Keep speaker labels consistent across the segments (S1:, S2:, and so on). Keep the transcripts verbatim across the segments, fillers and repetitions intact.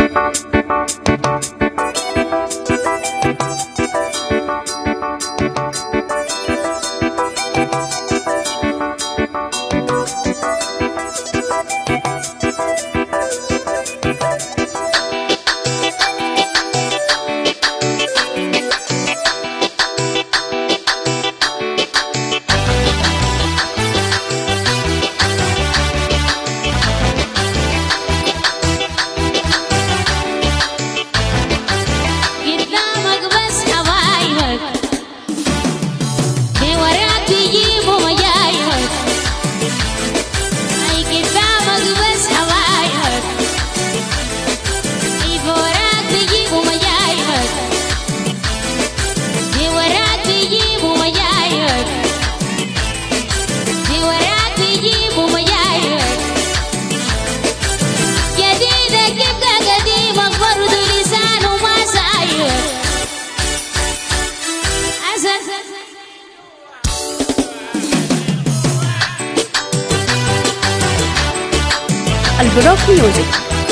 S1: البروك ميوزك.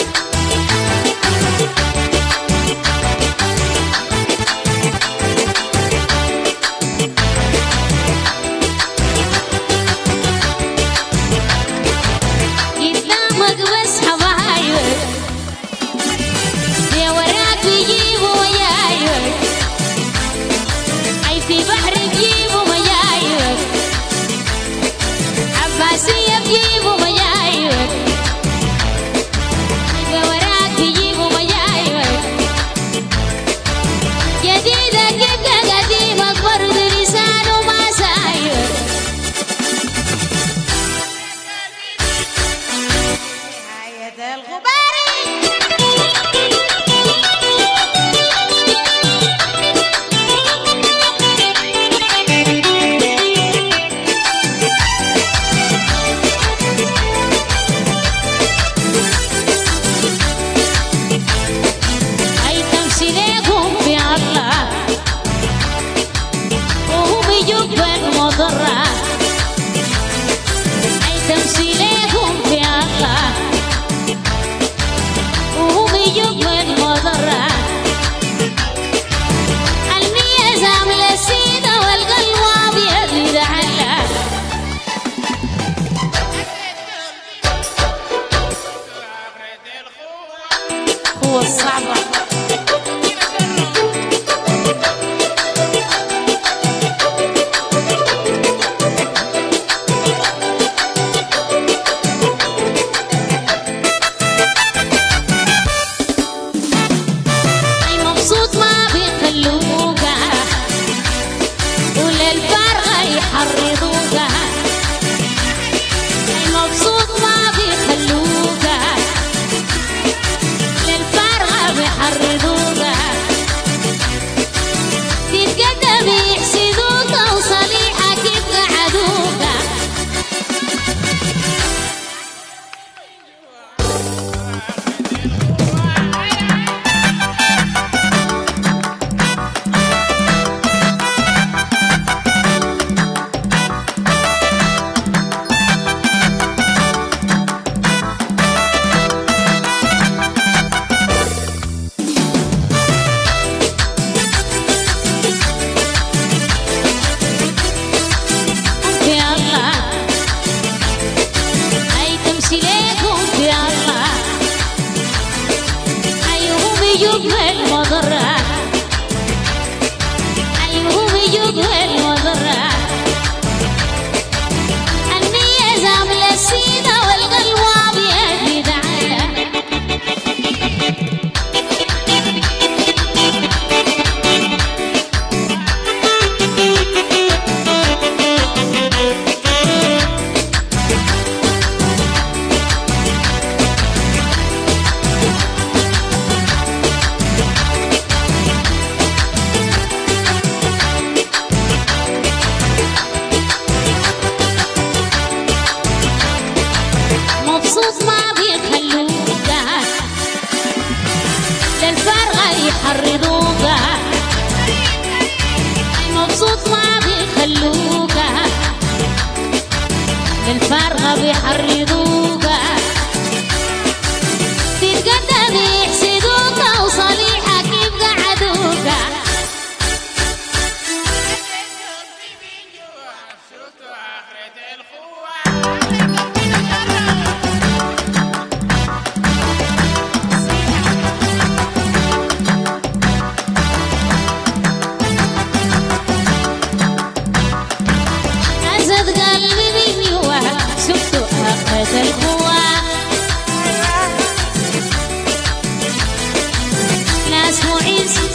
S2: الفارغة بيحرضوها تتقدم يحسدوها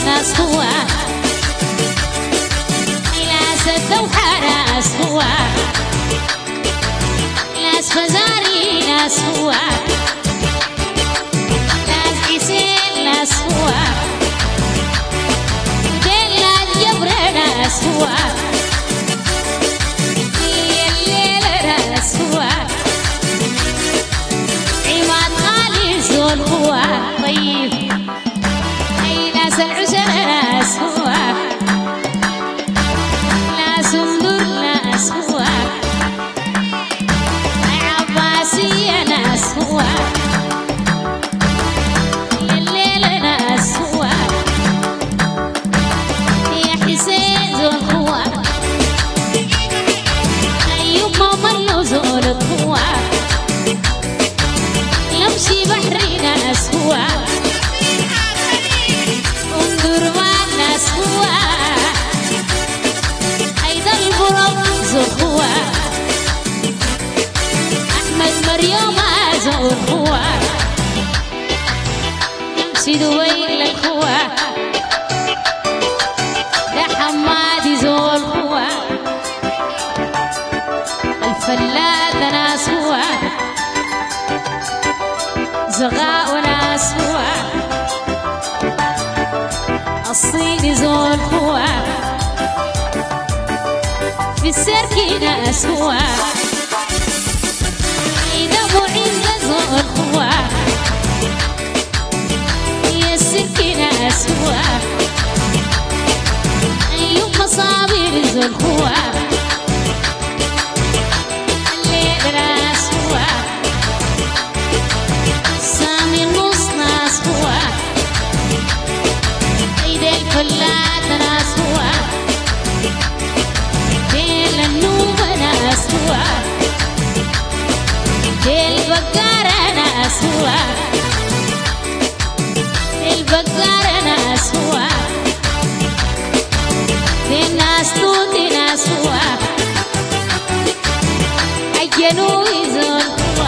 S2: ناس هو ناس الدوحة ناس هو ناس فزاري ناس هو ناس حسين ناس هو ديل الجبر ناس هو الليل ناس هو عماد خالد زول هو طيب أي ناس العشر ناس هو ناس مدر ناس هو عباسية ناس هو الليل ناس هو يا حسين زول هو أيوب ممن زول هو يمشي بحري ناس هو ومدرمان ناس هو أيضا البرم زور هو أحمد مريم زور هو يمشي دويل للخوة ده حمادي زور هو الفلات ناس هو زغاء وناس هو الصيني زول هو في السركي ناس هو إذا معين زول هو يا السركي ناس هو أيوب مصابير زول هو الليل ناس هو سامي النص ناس هو ايدي الفلات ناس هو ديل النوبة ناس هو ديل بقارة ناس هو ديل بقارة ناس هو ديل ناس توتي ناس هو الجنوبي زول هو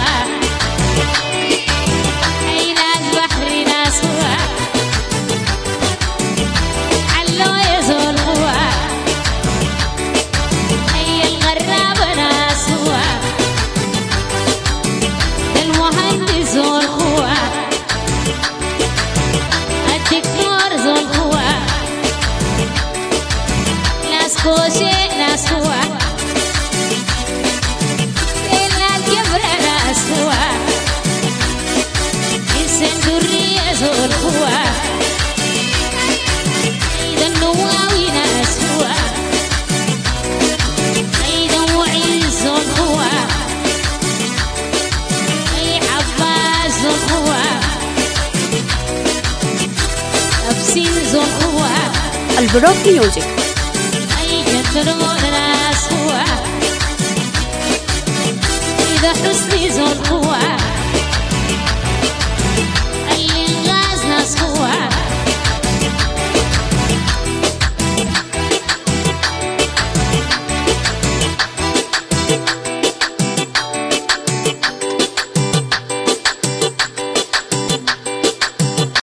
S2: أي ناس بحري ناس هو علو يزول هو أي الغراب ناس هو المهندس زول هو الدكتور زول هو ناس كوشي ناس هو إلا الجبر ناس هو سندرية زول هو أيضا النواوي ناس هو أيضا وعيس زول هو أي عباس زول هو أبسين زول هو
S1: البروك ميوزك.
S2: أي جنترمون ناس هو إذا حسني زول هو